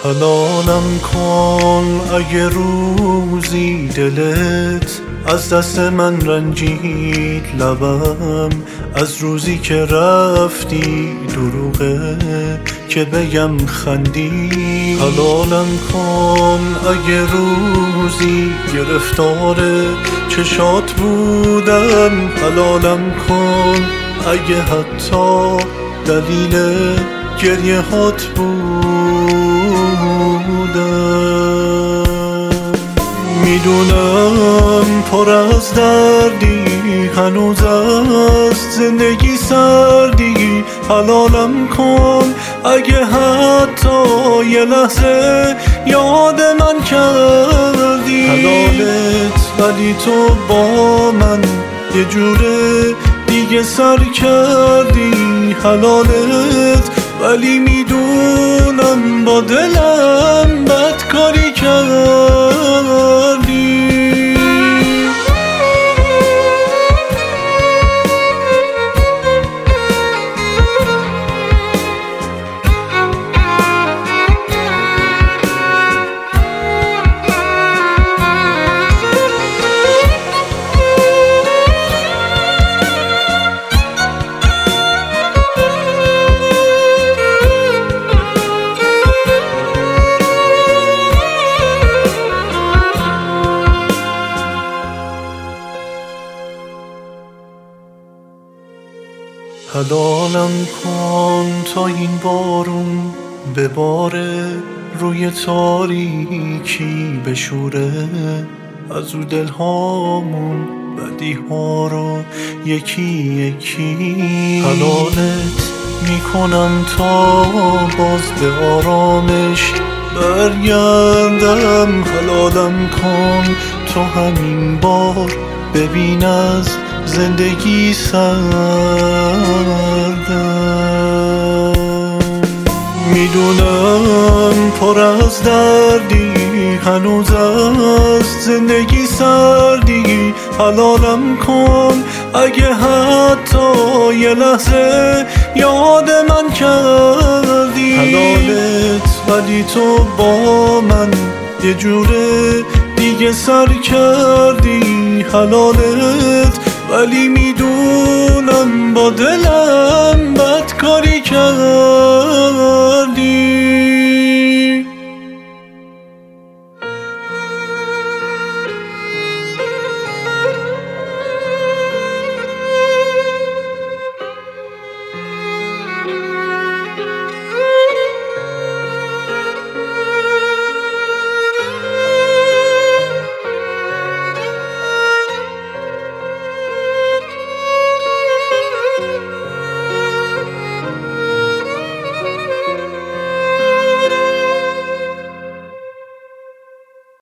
حلالم کن اگه روزی دلت از دست من رنجید لبم، از روزی که رفتی دروغه که بگم خندی. حلالم کن اگه روزی گرفتار چشات بودم، حلالم کن اگه حتی دلیل گریه هات بودم. میدونم پر از دردی، هنوز از زندگی سردی. حلالم کن اگه حتی یه لحظه یاد من کردی. حلالت ولی تو با من یه جوره دیگه سر کردی. حلالت ولی میدونم با دلم بد کاری کردی. حلالم کن تا این بارون بباره روی تاریکی بشوره، از رو دلهامون بدی ها رو یکی یکی. حلالت میکنم تا باز به آرامش برگردم. حلالم کن تو همین بار ببین از زندگی سردم. میدونم پر از دردی، هنوز از زندگی سردی. حلالم کن اگه حتی یه لحظه یاد من کردی. حلالت ولی تو با من یه جوره دیگه سر کردی. حلالت ولی میدونم با دلم بد کاری کردی.